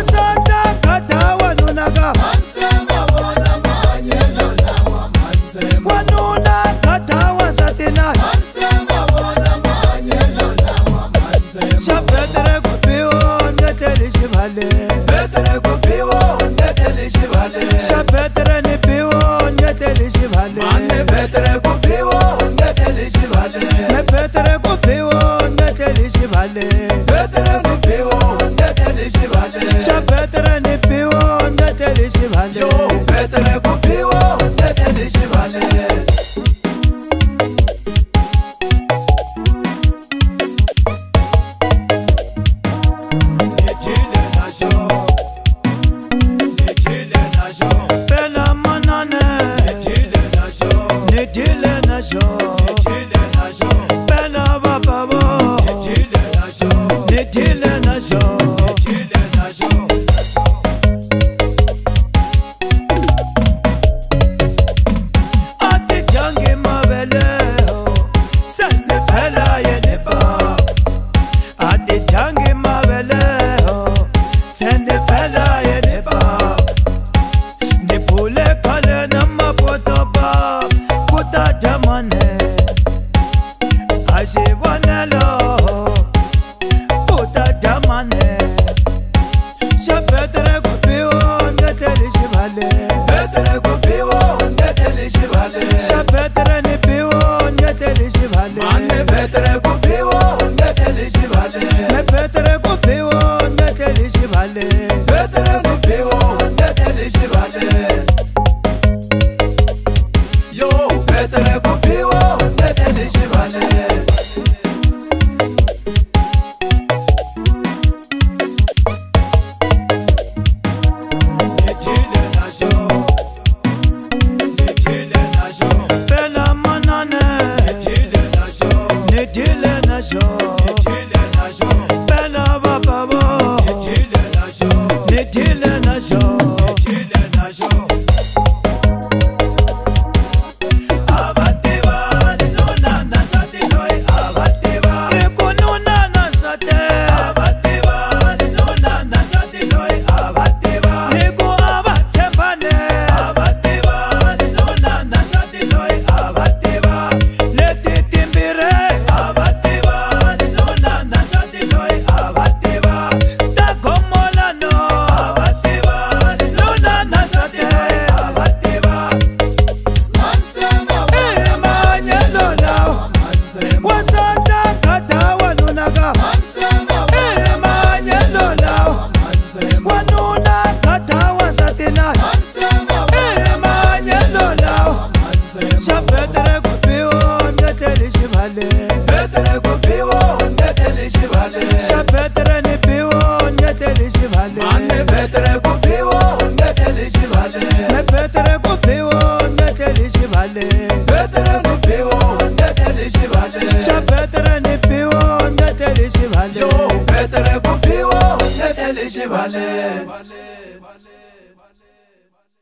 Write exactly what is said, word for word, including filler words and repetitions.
wasata kata wanunaka Mansema wana manyelo lawa mansema wanuna kata wasatina Mansema wana manyelo lawa mansema shapetere kupiwo neteli shivale Petere kupiwo neteli shivale shapetere nipiwo neteli shivale Mane petere kupiwo neteli shivale nepetere kupiwo neteli shivale Petere kupiwo neteli shivale shapetere nipiwo neteli shivale Yo petere kupiwo neteli shivale Yo, petere kupiwo neteli shivale.